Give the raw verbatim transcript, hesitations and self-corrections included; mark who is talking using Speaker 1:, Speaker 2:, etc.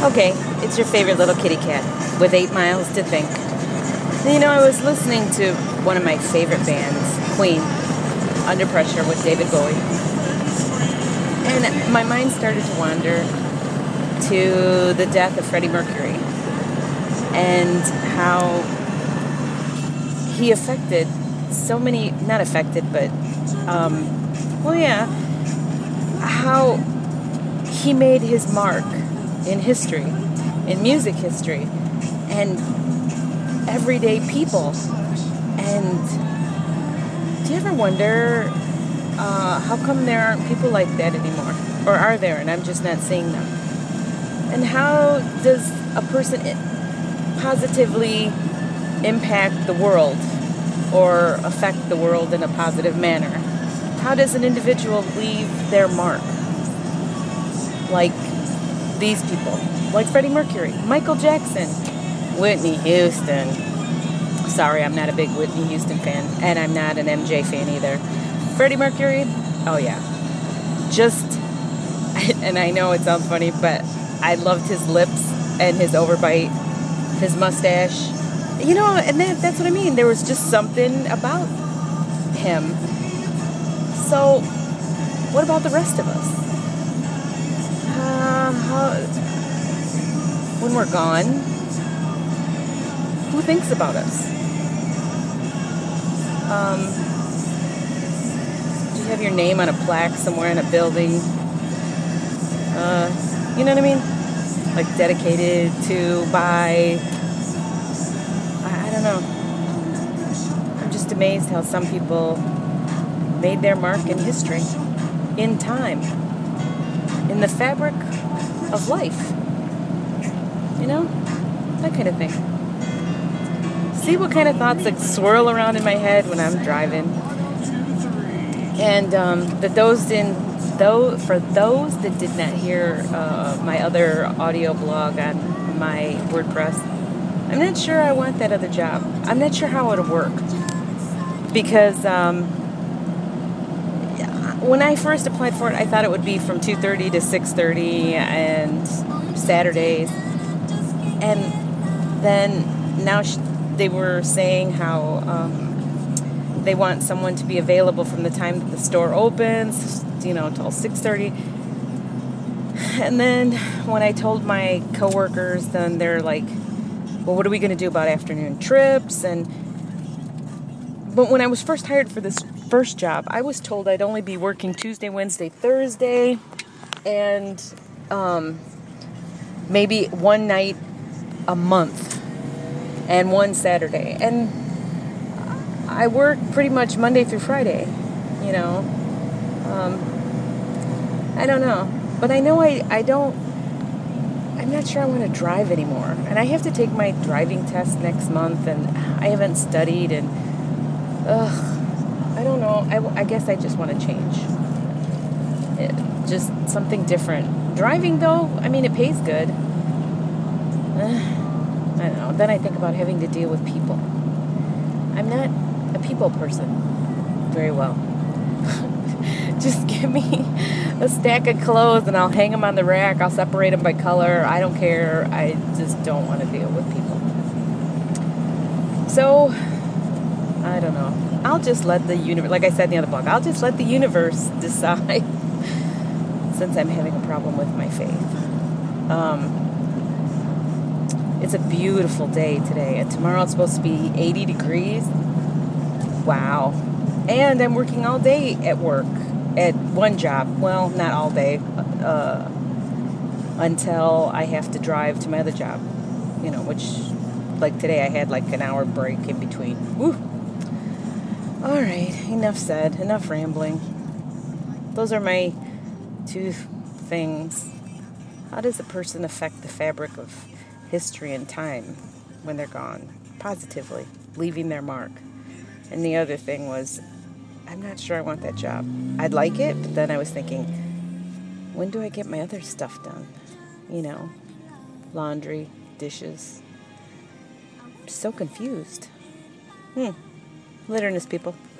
Speaker 1: Okay, it's your favorite little kitty cat with eight miles to think. You know, I was listening to one of my favorite bands, Queen, Under Pressure with David Bowie. And my mind started to wander to the death of Freddie Mercury and how he affected so many, not affected, but, um, well, yeah, how he made his mark in history, in music history, and everyday people. And do you ever wonder uh, how come there aren't people like that anymore? Or are there and I'm just not seeing them? And how does a person positively impact the world or affect the world in a positive manner? How does an individual leave their mark? Like these people, like Freddie Mercury, Michael Jackson, Whitney Houston. Sorry, I'm not a big Whitney Houston fan, and I'm not an M J fan either. Freddie Mercury, oh yeah. Just, and I know it sounds funny, but I loved his lips and his overbite, his mustache. You know, and that, that's what I mean. There was just something about him. So, what about the rest of us? Uh, how, when we're gone, who thinks about us? Um, do you have your name on a plaque somewhere in a building? Uh, you know what I mean? Like dedicated to, by, I, I don't know. I'm just amazed how some people made their mark in history, in time, in the fabric of life. You know? That kind of thing. See what kind of thoughts like swirl around in my head when I'm driving. And um, that those didn't, though, for those that did not hear uh, my other audio blog on my WordPress, I'm not sure I want that other job. I'm not sure how it'll work. Because um, when I first applied for it, I thought it would be from two thirty to six thirty and Saturdays. And then now sh- they were saying how um, they want someone to be available from the time that the store opens, you know, until six thirty. And then when I told my coworkers, then they're like, well, what are we going to do about afternoon trips? And but when I was first hired for this first job, I was told I'd only be working Tuesday, Wednesday, Thursday, and um, maybe one night a month and one Saturday. And I work pretty much Monday through Friday, you know. Um, I don't know. But I know I, I don't, I'm not sure I want to drive anymore. And I have to take my driving test next month, and I haven't studied, and ugh, I don't know. I, I guess I just want to change. It, just something different. Driving, though, I mean, it pays good. Uh, I don't know. Then I think about having to deal with people. I'm not a people person very well. Just give me a stack of clothes and I'll hang them on the rack. I'll separate them by color. I don't care. I just don't want to deal with people. So, I don't know. I'll just let the universe, like I said in the other blog, I'll just let the universe decide since I'm having a problem with my faith. Um, it's a beautiful day today, and tomorrow it's supposed to be eighty degrees. Wow. And I'm working all day at work, at one job. Well, not all day, uh, until I have to drive to my other job, you know, which, like today, I had like an hour break in between. Woo! All right, enough said, enough rambling. Those are my two things. How does a person affect the fabric of history and time when they're gone? Positively, leaving their mark. And the other thing was, I'm not sure I want that job. I'd like it, but then I was thinking, when do I get my other stuff done? You know, laundry, dishes. I'm so confused. Hmm. Litterness, people.